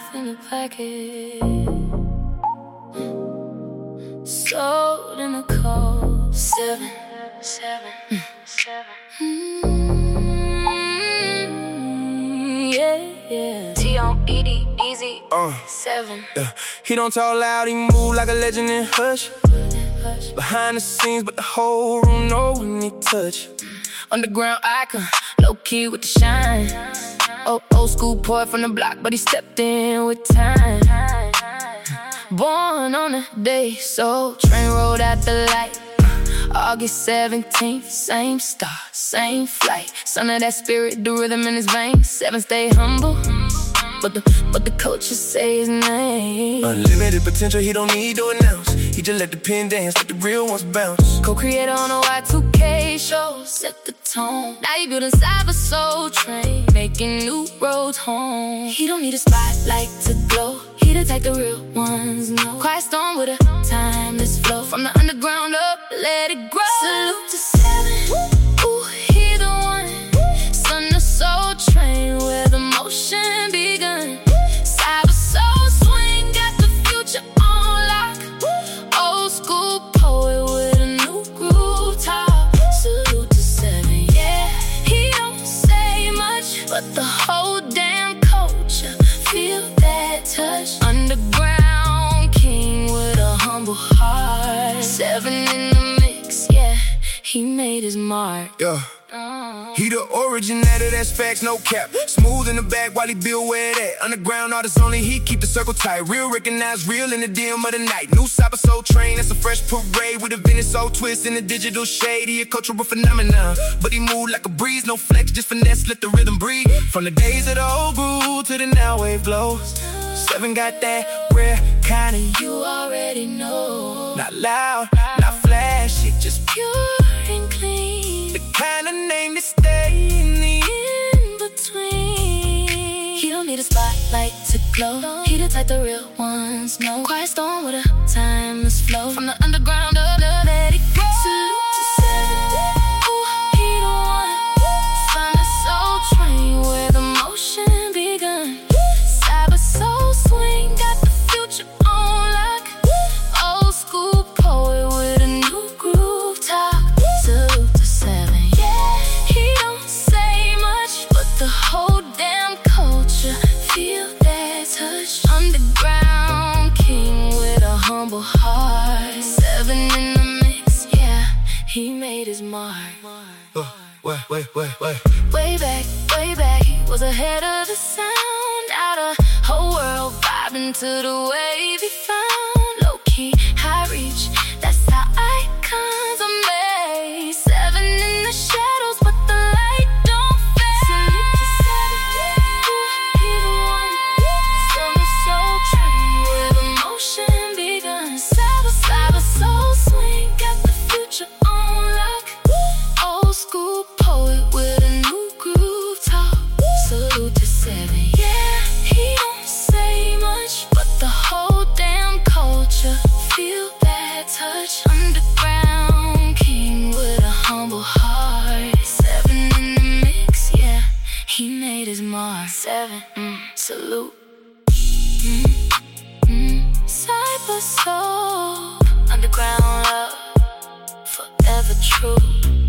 life in a packet, sold in a cold 7. Yeah. T-O-E-D, easy. 7. Yeah. He don't talk loud, he move like a legend in hush. Behind the scenes, but the whole room know when he touch. Underground icon, low key with the shine. Old school boy from the block, but he stepped in with time. Born on a day, so train rolled out the light. August 17th, same star, same flight. Son of that spirit, the rhythm in his veins. 7 stay humble, but the coaches say his name. Unlimited potential, he don't need to announce. He just let the pen dance, let the real ones bounce. Co-creator on a Y2K show, set the tone. Now he building Cyber Soul Train, making new roads home. He don't need a spotlight to glow, he the type the real ones know. Quiet storm with a timeless flow, from the underground up, let it grow. Salute to 7, ooh, he the one. Son of Soul Train, where the motion begun. Cyber Soul Swing, got the future on lock. Old school poet with a new groove top. Salute to 7, yeah. He don't say much, but the whole damn culture feel that touch. Underground king with a humble heart. 7 in the mix, yeah. He made his mark. Yeah. He the originator, that's facts, no cap. Smooth in the back while he build where it at. Underground artists only, he keep the circle tight. Real recognized, real in the dim of the night. New Cyber Soul Train, that's a fresh parade. With a vintage soul twist in the digital shade. He a cultural phenomenon, but he move like a breeze. No flex, just finesse, let the rhythm breathe. From the days of the old groove to the now wave blows. 7 got that rare kind of You already know. not loud, not flashy, just Pure and clean, the kind of name that stay in the in between. He don't need a spotlight to glow, he the type the real ones know. Quiet storm with a timeless flow, from the underground up, let it grow. Salute to 7, ooh, he the one. Son of Soul Train, where the motion begun. Cyber Soul Swing, got the future on lock. Old school poet with a new groove top. Salute to 7, yeah. He don't say much, but the whole damn culture feel that touch. Underground king with a humble heart. 7 in the mix, yeah. He made his mark. Wait. Way back, he was ahead of the sound. Out of whole world vibing to the wave he found. Low key, high reach, that's how icons are made. 7 in the shadows, but the light don't fade. Salute to 7, he the one. Son of Soul Train, where the motion begun. Cyber Soul Swing, got the future on lock. Old school poet with a new groove top. Salute to 7, yeah. He don't say much, but the whole damn culture feel that touch. Underground king with a humble heart. 7 in the mix, yeah. He made his mark. 7, salute. Cyber Soul, underground love, forever true.